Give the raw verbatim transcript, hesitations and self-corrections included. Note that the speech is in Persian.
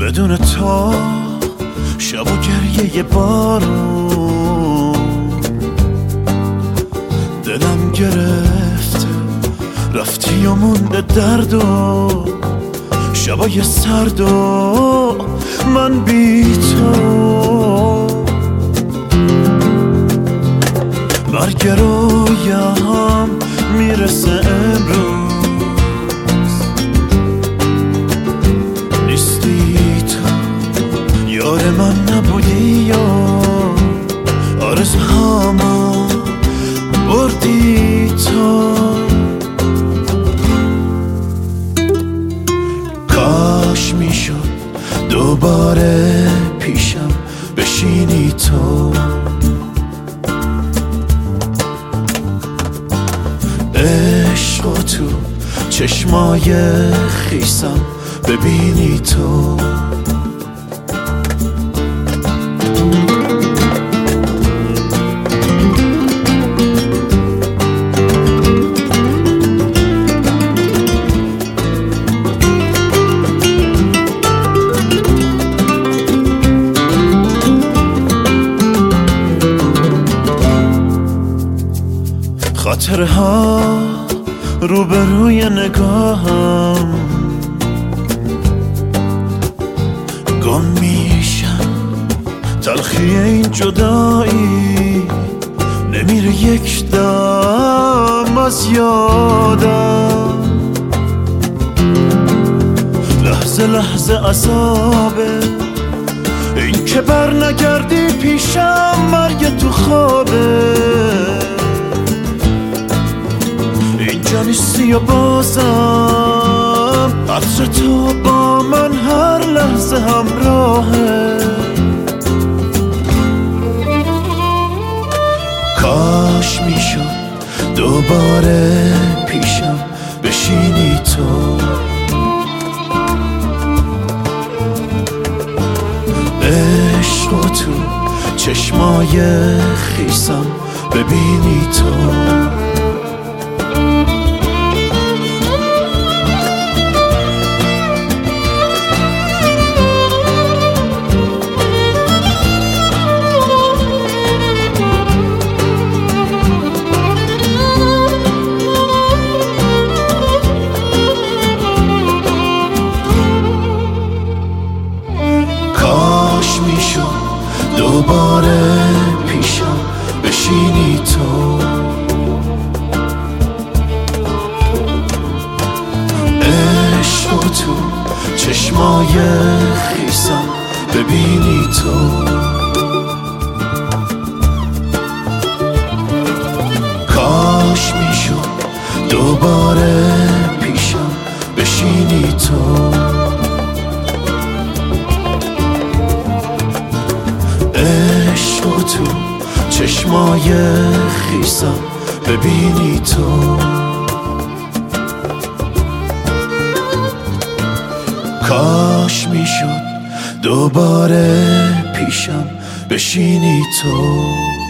بدون تو شب و گریه بارون دلم گرفته رفتی و مونده درد و شبای سرد و من بی تو مرگ رویاهم میرسه امروز نیستی تو یار من نبودی یا آرزوهامو بردی تو کاش میشد دوباره پیشم بشینی تو عشق و تو چشمای خیسم ببینی تو خاطرها روبروی نگاهم گم میشم تلخی این جدایی نمیره یک دم از یادم لحظه لحظه عذابه این که بر نگردی پیشم مرگ تو خوابه اینجا نیستی و بازم عطر تو با من هر لحظه همراهه کاش میشد دوباره پیشم بشینی تو عشق و تو چشمای خیسم ببینی تو دوباره پیشم بشینی تو عشق و تو چشمای خیسم ببینی تو کاش میشد دوباره پیشم بشینی تو عشق و تو چشمای خیسم ببینی تو کاش میشد دوباره پیشم بشینی تو